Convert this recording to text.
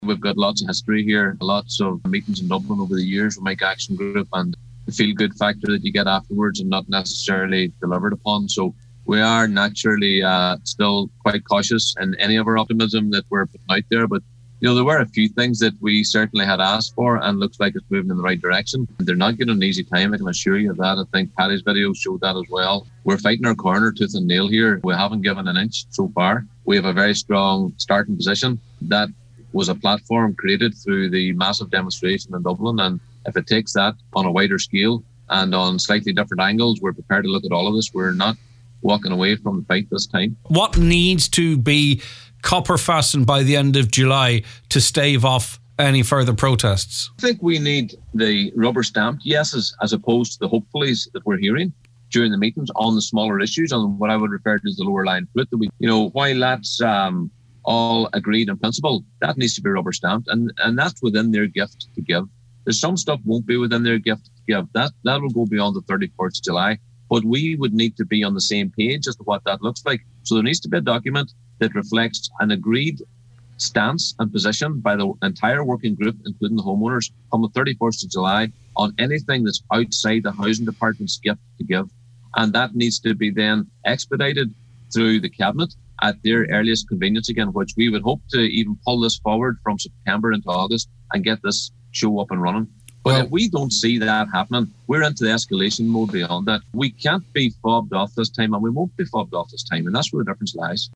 We've got lots of history here, lots of meetings in Dublin over the years with Mike Action Group, and the feel-good factor that you get afterwards and not necessarily delivered upon. So we are naturally still quite cautious in any of our optimism that we're putting out there. But, there were a few things that we certainly had asked for and looks like it's moving in the right direction. They're not getting an easy time, I can assure you of that. I think Paddy's video showed that as well. We're fighting our corner tooth and nail here. We haven't given an inch so far. We have a very strong starting position. That was a platform created through the massive demonstration in Dublin. And if it takes that on a wider scale and on slightly different angles, we're prepared to look at all of this. We're not walking away from the fight this time. What needs to be copper fastened by the end of July to stave off any further protests? I think we need the rubber stamped yeses as opposed to the hopefullys that we're hearing during the meetings on the smaller issues, on what I would refer to as the lower lying fruit. While that's all agreed in principle, that needs to be rubber stamped, and that's within their gift to give. There's some stuff won't be within their gift to give. That will go beyond the 31st of July. But we would need to be on the same page as to what that looks like. So there needs to be a document that reflects an agreed stance and position by the entire working group, including the homeowners, on the 31st of July on anything that's outside the Housing Department's gift to give. And that needs to be then expedited through the Cabinet at their earliest convenience again, which we would hope to even pull this forward from September into August and get this show up and running. But if we don't see that happening, we're into the escalation mode beyond that. We can't be fobbed off this time, and we won't be fobbed off this time, and that's where the difference lies.